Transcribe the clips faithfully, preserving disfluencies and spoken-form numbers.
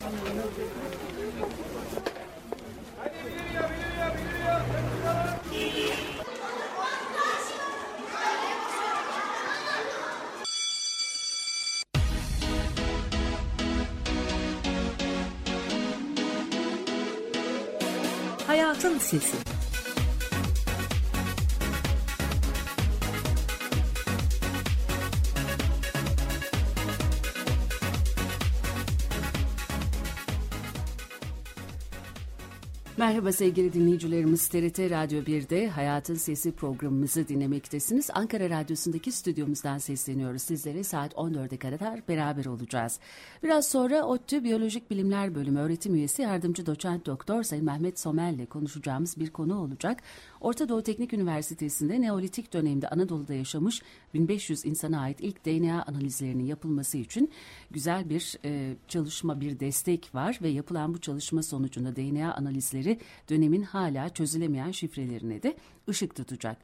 Hayatın Sesi. Merhaba sevgili dinleyicilerimiz, T R T Radyo bir'de Hayatın Sesi programımızı dinlemektesiniz. Ankara Radyosu'ndaki stüdyomuzdan sesleniyoruz. Sizlere saat on dörde kadar beraber olacağız. Biraz sonra ODTÜ Biyolojik Bilimler Bölümü öğretim üyesi yardımcı doçent doktor Sayın Mehmet Somel ile konuşacağımız bir konu olacak. Orta Doğu Teknik Üniversitesi'nde Neolitik dönemde Anadolu'da yaşamış bin beş yüz insana ait ilk D N A analizlerinin yapılması için güzel bir e, çalışma, bir destek var ve yapılan bu çalışma sonucunda D N A analizleri dönemin hala çözülemeyen şifrelerine de ışık tutacak.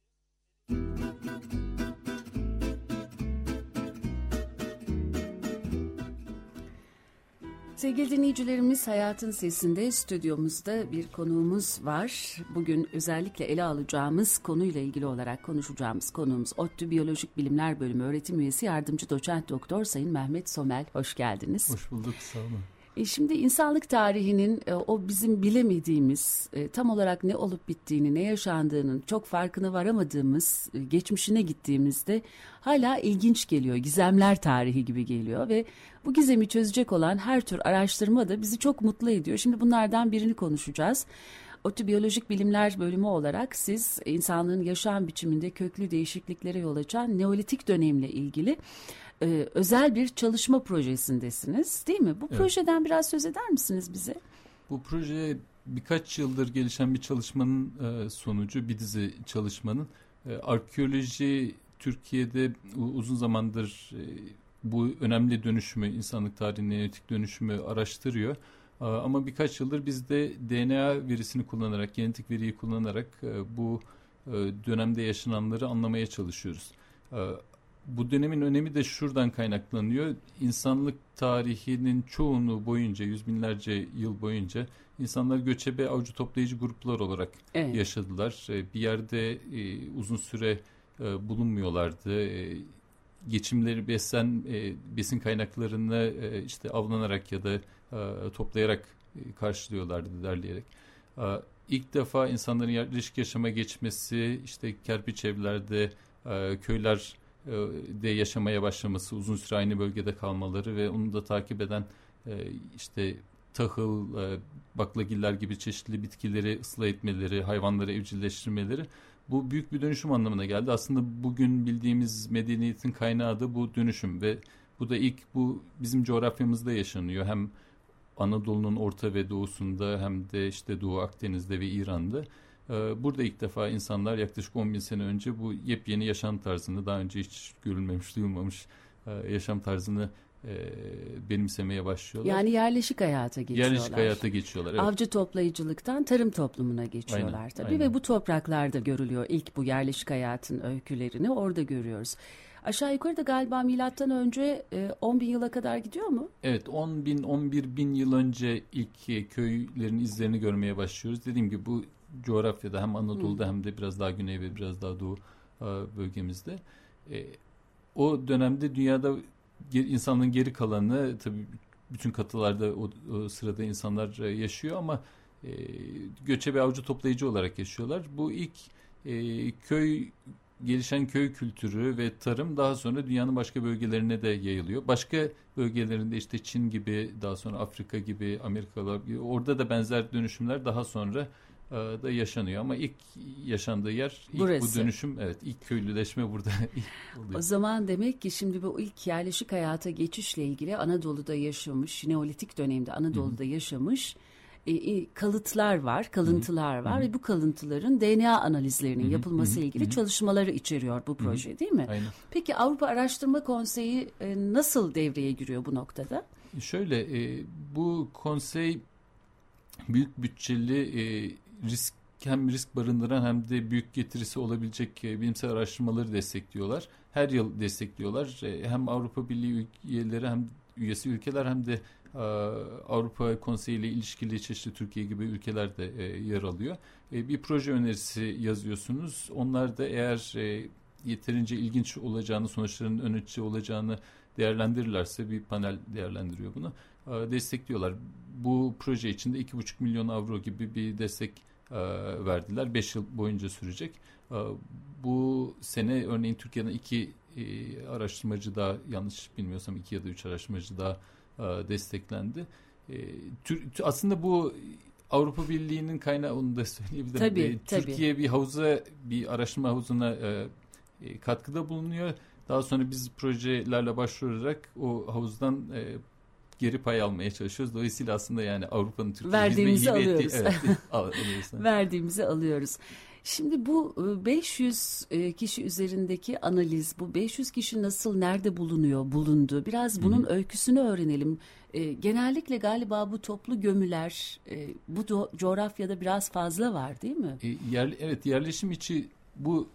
Sevgili dinleyicilerimiz, Hayatın Sesi'nde stüdyomuzda bir konuğumuz var. Bugün özellikle ele alacağımız konuyla ilgili olarak konuşacağımız konuğumuz ODTÜ Biyolojik Bilimler Bölümü öğretim üyesi yardımcı doçent doktor Sayın Mehmet Somel. Hoş geldiniz. Hoş bulduk, sağ olun. E şimdi insanlık tarihinin e, o bizim bilemediğimiz, e, tam olarak ne olup bittiğini, ne yaşandığının çok farkına varamadığımız e, geçmişine gittiğimizde hala ilginç geliyor. Gizemler tarihi gibi geliyor ve bu gizemi çözecek olan her tür araştırma da bizi çok mutlu ediyor. Şimdi bunlardan birini konuşacağız. ODTÜ Biyolojik Bilimler Bölümü olarak siz insanlığın yaşam biçiminde köklü değişikliklere yol açan Neolitik dönemle ilgili Ee, özel bir çalışma projesindesiniz, değil mi? Bu evet. Projeden biraz söz eder misiniz bize? Bu proje birkaç yıldır gelişen bir çalışmanın e, sonucu, bir dizi çalışmanın. E, arkeoloji Türkiye'de uzun zamandır e, bu önemli dönüşümü, insanlık tarihinin neolitik dönüşümü araştırıyor. E, ama birkaç yıldır biz de D N A verisini kullanarak, genetik veriyi kullanarak e, bu e, dönemde yaşananları anlamaya çalışıyoruz. E, Bu dönemin önemi de şuradan kaynaklanıyor. İnsanlık tarihinin çoğunu boyunca, yüz binlerce yıl boyunca insanlar göçebe avcı toplayıcı gruplar olarak evet. yaşadılar. Bir yerde e, uzun süre e, bulunmuyorlardı. E, geçimleri beslen, e, besin kaynaklarını e, işte avlanarak ya da e, toplayarak e, karşılıyorlardı, derleyerek. E, ilk defa insanların yerleşik yaşama geçmesi, işte kerpiç evlerde, e, köyler de yaşamaya başlaması, uzun süre aynı bölgede kalmaları ve onu da takip eden işte tahıl, baklagiller gibi çeşitli bitkileri ıslah etmeleri, hayvanları evcilleştirmeleri, bu büyük bir dönüşüm anlamına geldi. Aslında bugün bildiğimiz medeniyetin kaynağı da bu dönüşüm ve bu da ilk bu bizim coğrafyamızda yaşanıyor. Hem Anadolu'nun orta ve doğusunda hem de işte Doğu Akdeniz'de ve İran'da. Burada ilk defa insanlar yaklaşık on bin sene önce bu yepyeni yaşam tarzını, daha önce hiç görülmemiş, duyulmamış yaşam tarzını benimsemeye başlıyorlar. Yani yerleşik hayata geçiyorlar. Yerleşik hayata geçiyorlar. Evet. Avcı toplayıcılıktan tarım toplumuna geçiyorlar aynen, tabii aynen. Ve bu topraklarda görülüyor ilk bu yerleşik hayatın öykülerini orada görüyoruz. Aşağı yukarı da galiba milattan önce on bin yıla kadar gidiyor mu? Evet, on bin on bir bin yıl önce ilk köylerin izlerini görmeye başlıyoruz. Dediğim gibi bu coğrafyada hem Anadolu'da Hı. hem de biraz daha güney ve biraz daha doğu bölgemizde. E, o dönemde dünyada insanlığın geri kalanı, tabii bütün kıtalarda o, o sırada insanlar yaşıyor ama e, göçebe avcı toplayıcı olarak yaşıyorlar. Bu ilk e, köy gelişen köy kültürü ve tarım daha sonra dünyanın başka bölgelerine de yayılıyor. Başka bölgelerinde işte Çin gibi, daha sonra Afrika gibi, Amerikalar gibi, orada da benzer dönüşümler daha sonra da yaşanıyor ama ilk yaşandığı yer, ilk Burası. bu dönüşüm, evet, ilk köylüleşme burada oluyor. O zaman demek ki şimdi bu ilk yerleşik hayata geçişle ilgili Anadolu'da yaşamış, Neolitik dönemde Anadolu'da Hı-hı. yaşamış e, kalıtlar var, kalıntılar Hı-hı. var Hı-hı. ve bu kalıntıların D N A analizlerinin Hı-hı. yapılması ile ilgili Hı-hı. çalışmaları içeriyor bu proje, Hı-hı. değil mi? Aynen. Peki Avrupa Araştırma Konseyi e, nasıl devreye giriyor bu noktada? Şöyle, e, bu konsey büyük bütçeli, e, risk hem risk barındıran hem de büyük getirisi olabilecek e, bilimsel araştırmaları destekliyorlar. Her yıl destekliyorlar. E, hem Avrupa Birliği üyeleri hem üyesi ülkeler hem de Avrupa Konseyi ile ilişkili çeşitli Türkiye gibi ülkeler de yer alıyor. Bir proje önerisi yazıyorsunuz. Onlar da eğer yeterince ilginç olacağını, sonuçlarının ön açıcı olacağını değerlendirirlerse bir panel değerlendiriyor bunu. Destekliyorlar. Bu proje için de iki buçuk milyon avro gibi bir destek verdiler. beş yıl boyunca sürecek. Bu sene örneğin Türkiye'den iki araştırmacı daha, yanlış bilmiyorsam iki ya da üç araştırmacı daha desteklendi. Aslında bu Avrupa Birliği'nin kaynağı, onu da söyleyebilirim. Tabii, Türkiye tabii. bir havuza, bir araştırma havuzuna katkıda bulunuyor. Daha sonra biz projelerle başvurarak o havuzdan geri pay almaya çalışıyoruz. Dolayısıyla aslında yani Avrupa'nın Türkiye'ye verdiğimizi hizmet alıyoruz. Evet, alıyoruz. Verdiğimizi alıyoruz. Şimdi bu beş yüz kişi üzerindeki analiz, bu beş yüz kişi nasıl, nerede bulunuyor, bulundu? Biraz bunun Hı-hı. öyküsünü öğrenelim. Genellikle galiba bu toplu gömüler bu do- coğrafyada biraz fazla var, değil mi? E, yer, evet, yerleşim içi bu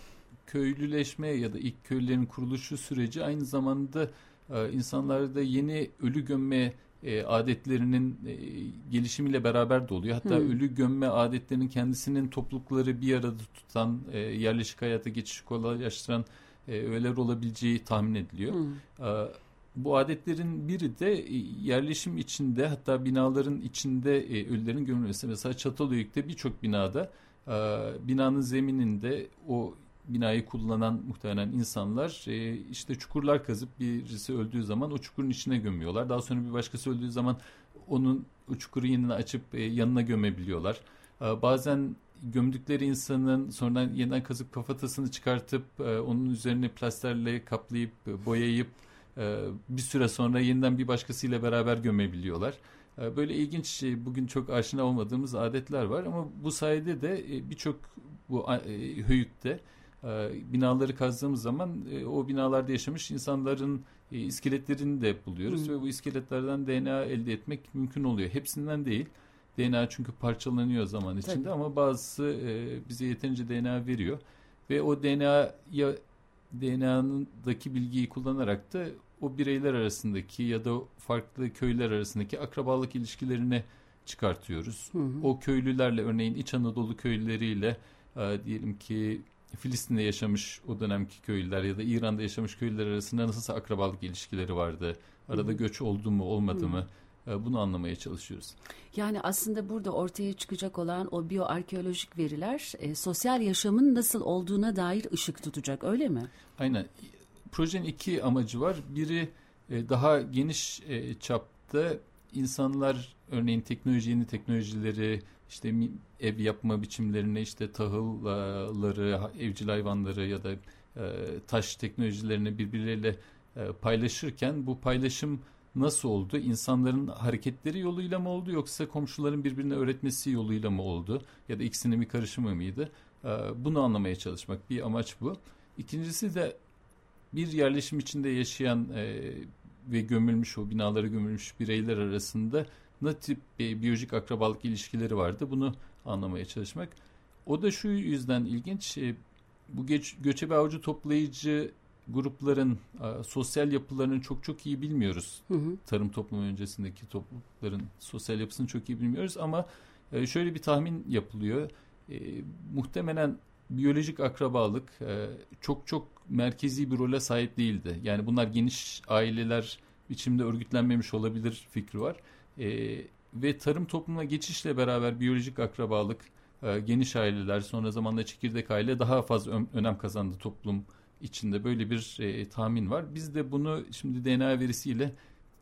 köylüleşme ya da ilk köylerin kuruluşu süreci aynı zamanda e, insanlarda yeni ölü gömme e, adetlerinin e, gelişimiyle beraber de oluyor. Hatta hmm. ölü gömme adetlerinin kendisinin toplulukları bir arada tutan, e, yerleşik hayata geçişi kolaylaştıran e, öğeler olabileceği tahmin ediliyor. Hmm. E, bu adetlerin biri de e, yerleşim içinde, hatta binaların içinde e, ölülerin gömülmesi. Mesela Çatalhöyük'te birçok binada e, binanın zemininde o binayı kullanan muhtemelen insanlar e, işte çukurlar kazıp birisi öldüğü zaman o çukurun içine gömüyorlar. Daha sonra bir başkası öldüğü zaman onun o çukuru yeniden açıp e, yanına gömebiliyorlar. E, bazen gömdükleri insanın sonradan yeniden kazıp kafatasını çıkartıp e, onun üzerine plasterle kaplayıp e, boyayıp e, bir süre sonra yeniden bir başkasıyla beraber gömebiliyorlar. E, böyle ilginç, e, bugün çok aşina olmadığımız adetler var ama bu sayede de e, birçok bu e, höyükte binaları kazdığımız zaman o binalarda yaşamış insanların iskeletlerini de buluyoruz hmm. ve bu iskeletlerden D N A elde etmek mümkün oluyor. Hepsinden değil. D N A çünkü parçalanıyor zaman içinde. Tabii. Ama bazısı bize yeterince D N A veriyor ve o D N A'ya D N A'daki bilgiyi kullanarak da o bireyler arasındaki ya da farklı köyler arasındaki akrabalık ilişkilerini çıkartıyoruz. Hı hı. O köylülerle, örneğin İç Anadolu köylüleriyle diyelim ki Filistin'de yaşamış o dönemki köylüler ya da İran'da yaşamış köylüler arasında nasıl akrabalık ilişkileri vardı? Arada Hı. göç oldu mu, olmadı Hı. mı? Bunu anlamaya çalışıyoruz. Yani aslında burada ortaya çıkacak olan o biyoarkeolojik veriler e, sosyal yaşamın nasıl olduğuna dair ışık tutacak, öyle mi? Aynen. Projenin iki amacı var. Biri e, daha geniş e, çapta insanlar, örneğin teknoloji, yeni teknolojileri, işte ev yapma biçimlerini, işte tahılları, evcil hayvanları ya da e, taş teknolojilerini birbirleriyle e, paylaşırken bu paylaşım nasıl oldu? İnsanların hareketleri yoluyla mı oldu, yoksa komşuların birbirine öğretmesi yoluyla mı oldu? Ya da ikisinin bir karışımı mıydı? E, bunu anlamaya çalışmak bir amaç bu. İkincisi de bir yerleşim içinde yaşayan e, ve gömülmüş, o binalara gömülmüş bireyler arasında ne tip e, biyolojik akrabalık ilişkileri vardı, bunu anlamaya çalışmak. O da şu yüzden ilginç, e, bu geç, göçebe avcı toplayıcı grupların e, sosyal yapılarını çok çok iyi bilmiyoruz. Hı hı. Tarım toplumu öncesindeki toplulukların sosyal yapısını çok iyi bilmiyoruz ama e, şöyle bir tahmin yapılıyor. E, muhtemelen biyolojik akrabalık e, çok çok merkezi bir role sahip değildi. Yani bunlar geniş aileler biçimde örgütlenmemiş olabilir fikri var. E, ve tarım toplumuna geçişle beraber biyolojik akrabalık, e, geniş aileler, sonra zamanla çekirdek aile daha fazla ön, önem kazandı toplum içinde. Böyle bir e, tahmin var. Biz de bunu şimdi D N A verisiyle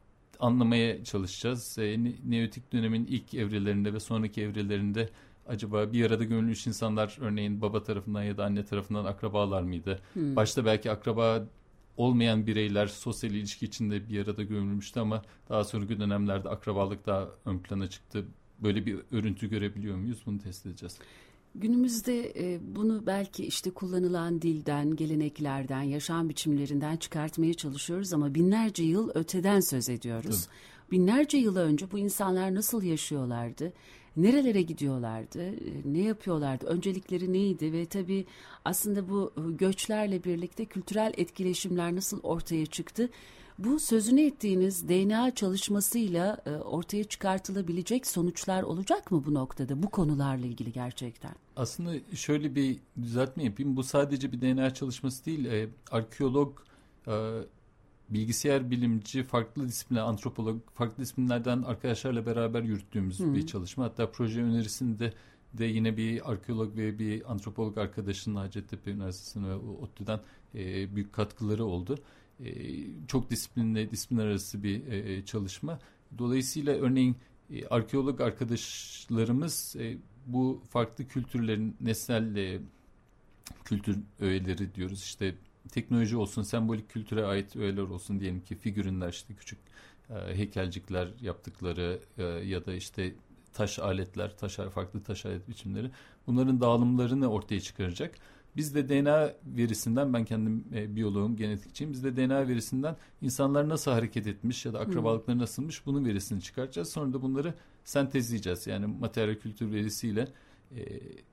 anlamaya çalışacağız. E, Neolitik dönemin ilk evrelerinde ve sonraki evrelerinde acaba bir arada gömülmüş insanlar, örneğin baba tarafından ya da anne tarafından akrabalar mıydı? Hmm. Başta belki akraba olmayan bireyler sosyal ilişki içinde bir arada gömülmüştü ama daha sonraki dönemlerde akrabalık daha ön plana çıktı. Böyle bir örüntü görebiliyor muyuz? Bunu test edeceğiz. Günümüzde e, bunu belki işte kullanılan dilden, geleneklerden, yaşam biçimlerinden çıkartmaya çalışıyoruz ama binlerce yıl öteden söz ediyoruz. Tabii. Binlerce yıl önce bu insanlar nasıl yaşıyorlardı? Nerelere gidiyorlardı? Ne yapıyorlardı? Öncelikleri neydi? Ve tabii aslında bu göçlerle birlikte kültürel etkileşimler nasıl ortaya çıktı? Bu sözünü ettiğiniz D N A çalışmasıyla e, ortaya çıkartılabilecek sonuçlar olacak mı bu noktada, bu konularla ilgili gerçekten? Aslında şöyle bir düzeltme yapayım. Bu sadece bir D N A çalışması değil. E, arkeolog, e, bilgisayar bilimci, farklı disiplinler, antropolog, farklı disiplinlerden arkadaşlarla beraber yürüttüğümüz hmm. bir çalışma. Hatta proje önerisinde de yine bir arkeolog ve bir antropolog arkadaşının Hacettepe Üniversitesi'nin ve ODTÜ'den e, büyük katkıları oldu. E, çok disiplinle, disiplinler arası bir e, çalışma. Dolayısıyla örneğin e, arkeolog arkadaşlarımız e, bu farklı kültürlerin nesnel e, kültür öğeleri diyoruz. İşte teknoloji olsun, sembolik kültüre ait öğeler olsun, diyelim ki figürünler, işte küçük e, heykelcikler yaptıkları e, ya da işte taş aletler, taş, farklı taş alet biçimleri, bunların dağılımlarını ortaya çıkaracak. Biz de D N A verisinden, ben kendim e, biyoloğum, genetikçiyim, biz de D N A verisinden insanlar nasıl hareket etmiş ya da akrabalıkları nasılmış, bunun verisini çıkartacağız. Sonra da bunları sentezleyeceğiz. Yani materyal kültür verisiyle e,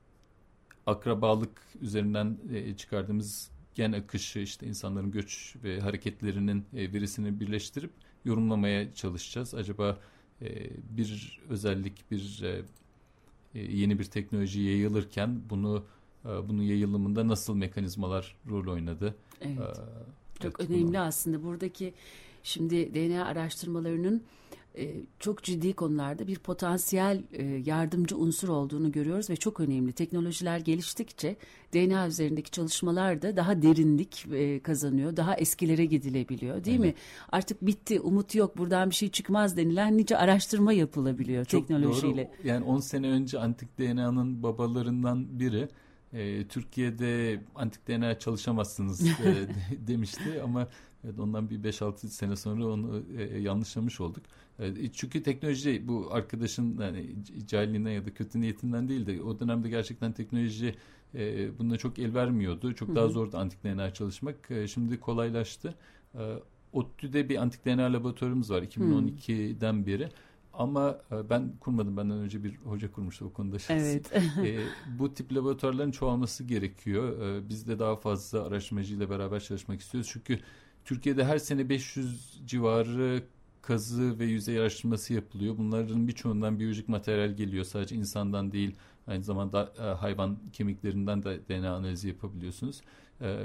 akrabalık üzerinden e, çıkardığımız gen akışı, işte insanların göç ve hareketlerinin e, verisini birleştirip yorumlamaya çalışacağız. Acaba e, bir özellik, bir e, yeni bir teknoloji yayılırken bunu e, bunun yayılımında nasıl mekanizmalar rol oynadı? Evet. Ee, Çok evet, önemli bunu... aslında buradaki şimdi D N A araştırmalarının e, çok ciddi konularda bir potansiyel e, yardımcı unsur olduğunu görüyoruz ve çok önemli. Teknolojiler geliştikçe D N A üzerindeki çalışmalar da daha derinlik e, kazanıyor, daha eskilere gidilebiliyor, değil evet. mi? Artık bitti, umut yok, buradan bir şey çıkmaz denilen nice araştırma yapılabiliyor çok teknolojiyle. Doğru. Yani on sene önce antik D N A'nın babalarından biri e, Türkiye'de antik D N A çalışamazsınız e, demişti ama evet, ondan bir beş altı sene sonra onu e, yanlışlamış olduk. E, çünkü teknoloji, bu arkadaşın yani cahilliğinden ya da kötü niyetinden değil de o dönemde gerçekten teknoloji e, buna çok el vermiyordu. Çok daha zordu antik D N A çalışmak. E, şimdi kolaylaştı. E, ODTÜ'de bir antik D N A laboratuvarımız var iki bin on ikiden beri. Ama ben kurmadım. Benden önce bir hoca kurmuştu o konuda. Evet. e, bu tip laboratuvarların çoğalması gerekiyor. E, biz de daha fazla araştırmacıyla beraber çalışmak istiyoruz. Çünkü Türkiye'de her sene beş yüz civarı kazı ve yüzey araştırması yapılıyor. Bunların birçoğundan biyolojik materyal geliyor. Sadece insandan değil, aynı zamanda e, hayvan kemiklerinden de D N A analizi yapabiliyorsunuz. E,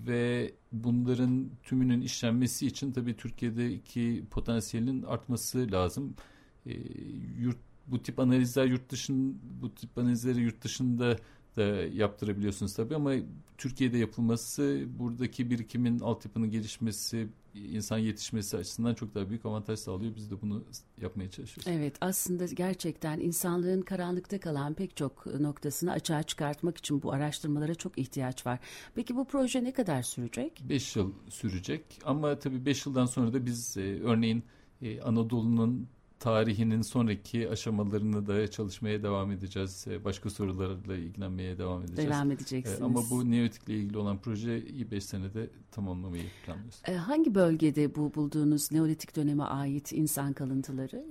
ve bunların tümünün işlenmesi için tabii Türkiye'deki potansiyelin artması lazım. E, yurt, bu tip analizler yurt dışında, bu tip analizleri yurt dışında da yaptırabiliyorsunuz tabii ama Türkiye'de yapılması, buradaki birikimin, altyapının gelişmesi, insan yetişmesi açısından çok daha büyük avantaj sağlıyor. Biz de bunu yapmaya çalışıyoruz. Evet, aslında gerçekten insanlığın karanlıkta kalan pek çok noktasını açığa çıkartmak için bu araştırmalara çok ihtiyaç var. Peki bu proje ne kadar sürecek? Beş yıl sürecek ama tabii beş yıldan sonra da biz e, örneğin e, Anadolu'nun tarihinin sonraki aşamalarını da çalışmaya devam edeceğiz. Başka sorularla ilgilenmeye devam edeceğiz. Devam edeceksiniz. Ama bu Neolitik'le ilgili olan projeyi beş senede tamamlamayı planlıyoruz. Hangi bölgede bu bulduğunuz Neolitik döneme ait insan kalıntıları?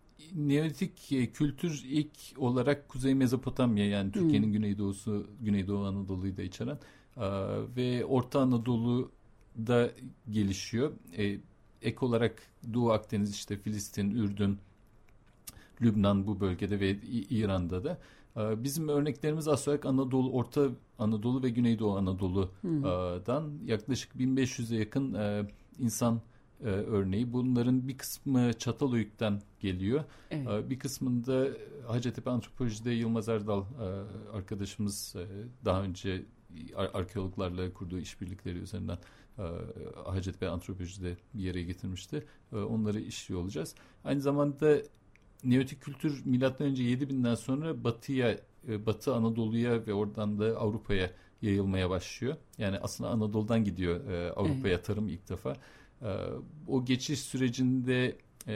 Neolitik kültür ilk olarak Kuzey Mezopotamya, yani Türkiye'nin hmm. güneydoğusu, Güneydoğu Anadolu'yu da içeren ve Orta Anadolu'da gelişiyor. Ek olarak Doğu Akdeniz, işte Filistin, Ürdün, Lübnan, bu bölgede ve İran'da da. Bizim örneklerimiz aslında Anadolu, Orta Anadolu ve Güneydoğu Anadolu'dan hmm. yaklaşık bin beş yüze yakın insan örneği. Bunların bir kısmı Çatalhöyük'ten geliyor. Evet. Bir kısmında Hacettepe Antropoloji'de Yılmaz Erdal arkadaşımız daha önce arkeologlarla kurduğu işbirlikleri üzerinden Hacettepe Antropoloji'de bir yere getirmişti. Onları işliyor olacağız. Aynı zamanda Neolitik kültür milattan önce yedi binden sonra batıya, Batı Anadolu'ya ve oradan da Avrupa'ya yayılmaya başlıyor. Yani aslında Anadolu'dan gidiyor Avrupa'ya evet. tarım ilk defa. O geçiş sürecinde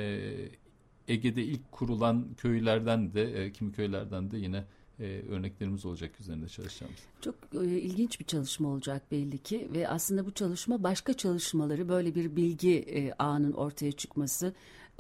Ege'de ilk kurulan köylerden de, kimi köylerden de yine Ee, örneklerimiz olacak üzerinde çalışacağımız. Çok e, ilginç bir çalışma olacak belli ki ve aslında bu çalışma başka çalışmaları, böyle bir bilgi e, ağının ortaya çıkması,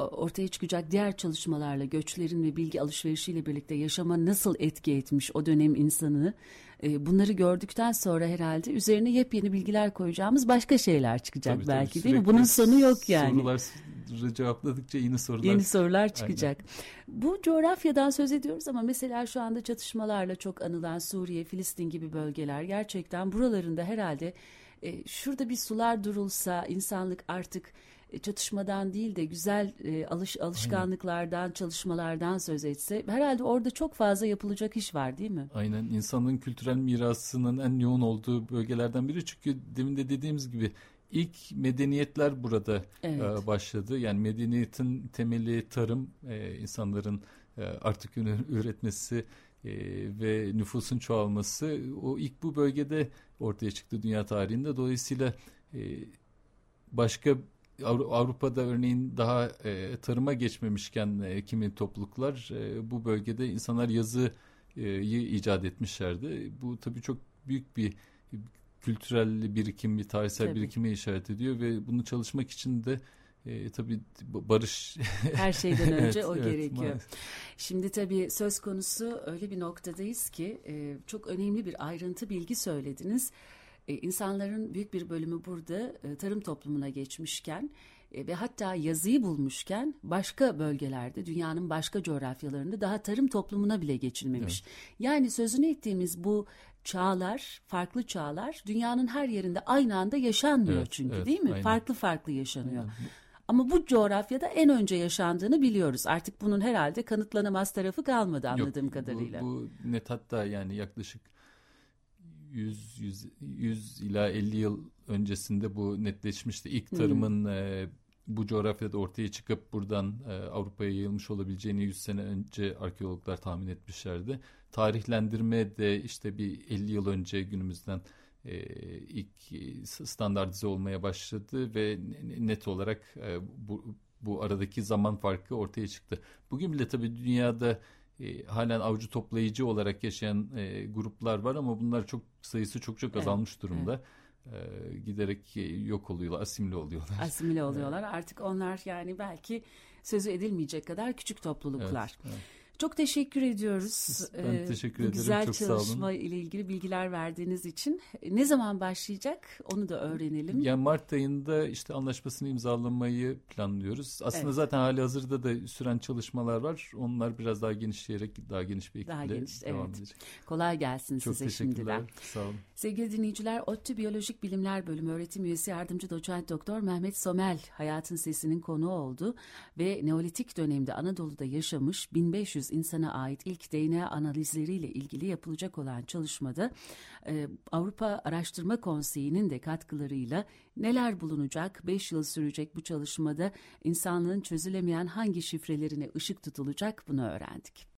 ortaya çıkacak diğer çalışmalarla, göçlerin ve bilgi alışverişiyle birlikte yaşama nasıl etki etmiş o dönem insanını, bunları gördükten sonra herhalde üzerine yepyeni bilgiler koyacağımız başka şeyler çıkacak tabii, belki tabii, değil mi? Bunun sonu yok yani. Soruları cevapladıkça yeni sorular. Yeni sorular çıkacak. Aynen. Bu coğrafyadan söz ediyoruz ama mesela şu anda çatışmalarla çok anılan Suriye, Filistin gibi bölgeler, gerçekten buralarında herhalde e, şurada bir sular durulsa, insanlık artık çatışmadan değil de güzel e, alış, alışkanlıklardan, aynen, çalışmalardan söz etse, herhalde orada çok fazla yapılacak iş var değil mi? Aynen, insanlığın kültürel mirasının en yoğun olduğu bölgelerden biri, çünkü demin de dediğimiz gibi ilk medeniyetler burada evet. e, başladı. Yani medeniyetin temeli tarım, e, insanların e, artık üretmesi e, ve nüfusun çoğalması, o ilk bu bölgede ortaya çıktı dünya tarihinde. Dolayısıyla e, başka Avrupa'da örneğin daha e, tarıma geçmemişken e, kimi topluluklar e, bu bölgede insanlar yazıyı e, icat etmişlerdi. Bu tabii çok büyük bir kültürel birikim, bir tarihsel tabii. birikime işaret ediyor ve bunu çalışmak için de e, tabii barış her şeyden önce evet, o evet, gerekiyor. Maalesef. Şimdi tabii söz konusu öyle bir noktadayız ki e, çok önemli bir ayrıntı bilgi söylediniz. E, insanların büyük bir bölümü burada e, tarım toplumuna geçmişken e, ve hatta yazıyı bulmuşken başka bölgelerde, dünyanın başka coğrafyalarında daha tarım toplumuna bile geçilmemiş. Evet. Yani sözünü ettiğimiz bu çağlar, farklı çağlar dünyanın her yerinde aynı anda yaşanmıyor evet, çünkü evet, değil mi? Aynen. Farklı farklı yaşanıyor. Aynen. Ama bu coğrafyada en önce yaşandığını biliyoruz. Artık bunun herhalde kanıtlanamaz tarafı kalmadı anladığım Yok, kadarıyla. Bu, bu net, hatta yani yaklaşık yüz ila elli yıl öncesinde bu netleşmişti. İlk tarımın hmm. e, bu coğrafyada ortaya çıkıp buradan e, Avrupa'ya yayılmış olabileceğini yüz sene önce arkeologlar tahmin etmişlerdi. Tarihlendirme de işte bir elli yıl önce günümüzden e, ilk standartize olmaya başladı ve net olarak e, bu, bu aradaki zaman farkı ortaya çıktı. Bugün bile tabii dünyada E, halen avcı toplayıcı olarak yaşayan e, gruplar var ama bunlar çok sayısı çok çok azalmış evet, durumda. Evet. E, giderek e, yok oluyorlar, asimile oluyorlar. Asimile oluyorlar. Evet. Artık onlar yani belki sözü edilmeyecek kadar küçük topluluklar. Evet, evet. Çok teşekkür ediyoruz. Ben teşekkür ederim. Güzel çok çalışma ile ilgili bilgiler verdiğiniz için. Ne zaman başlayacak? Onu da öğrenelim. Yani Mart ayında işte anlaşmasını imzalamayı planlıyoruz. Aslında evet. zaten hali hazırda da süren çalışmalar var. Onlar biraz daha genişleyerek daha geniş bir ekiple geniş, devam evet. edecek. Kolay gelsin çok size şimdiden. Çok teşekkürler. Sağ olun. Sevgili dinleyiciler, ODTÜ Biyolojik Bilimler Bölümü öğretim üyesi yardımcı doçent doktor Mehmet Somel Hayatın Sesi'nin konuğu oldu ve Neolitik dönemde Anadolu'da yaşamış bin beş yüz insana ait ilk D N A analizleriyle ilgili yapılacak olan çalışmada e, Avrupa Araştırma Konseyi'nin de katkılarıyla neler bulunacak, beş yıl sürecek bu çalışmada insanlığın çözülemeyen hangi şifrelerine ışık tutulacak bunu öğrendik.